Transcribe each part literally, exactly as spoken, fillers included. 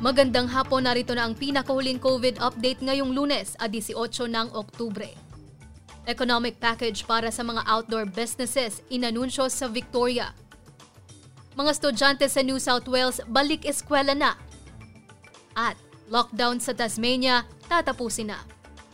Magandang hapon, narito na ang pinakahuling COVID update ngayong Lunes, eighteen ng Oktubre. Economic package para sa mga outdoor businesses inanunsyo sa Victoria. Mga estudyante sa New South Wales balik eskwela na. At lockdown sa Tasmania tatapusin na.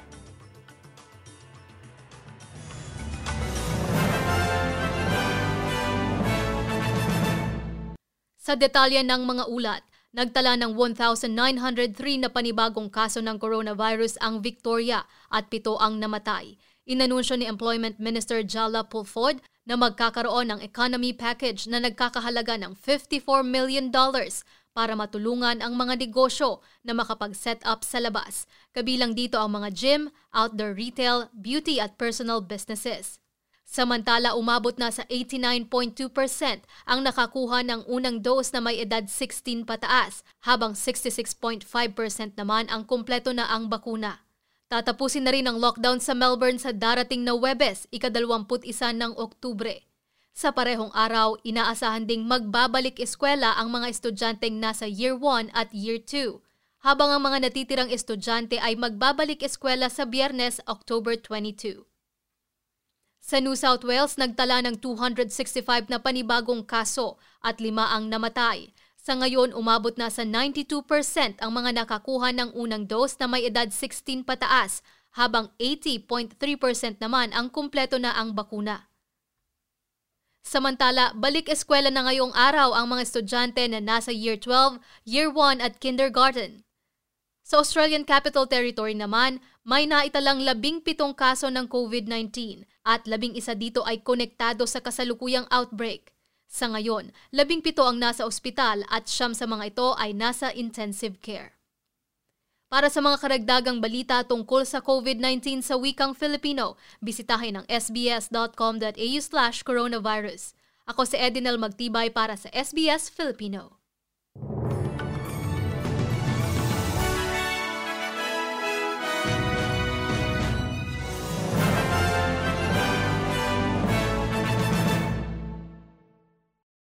Sa detalye ng mga ulat, nagtala ng one thousand nine hundred three na panibagong kaso ng coronavirus ang Victoria at pito ang namatay. Inanunsyo ni Employment Minister Jala Pulford na magkakaroon ng economy package na nagkakahalaga ng fifty-four million dollars para matulungan ang mga negosyo na makapag-set up sa labas. Kabilang dito ang mga gym, outdoor retail, beauty at personal businesses. Samantala, umabot na sa eighty-nine point two percent ang nakakuha ng unang dose na may edad sixteen pataas, habang sixty-six point five percent naman ang kumpleto na ang bakuna. Tatapusin na rin ang lockdown sa Melbourne sa darating na Huwebes, ikadalawamput isa ng Oktubre. Sa parehong araw, inaasahan ding magbabalik eskwela ang mga estudyanteng nasa Year one at Year two, habang ang mga natitirang estudyante ay magbabalik eskwela sa Biyernes, October twenty-two. Sa New South Wales, nagtala ng two hundred sixty-five na panibagong kaso at lima ang namatay. Sa ngayon, umabot na sa ninety-two percent ang mga nakakuha ng unang dose na may edad sixteen pataas, habang eighty point three percent naman ang kumpleto na ang bakuna. Samantala, balik eskwela na ngayong araw ang mga estudyante na nasa Year twelve, Year one at Kindergarten. Sa Australian Capital Territory naman, may naitalang labing pitong kaso ng COVID nineteen at labing isa dito ay konektado sa kasalukuyang outbreak. Sa ngayon, labing pito ang nasa ospital at siyam sa mga ito ay nasa intensive care. Para sa mga karagdagang balita tungkol sa COVID nineteen sa wikang Filipino, bisitahin ang sbs.com.au slash coronavirus. Ako si Edinel Magtibay para sa S B S Filipino.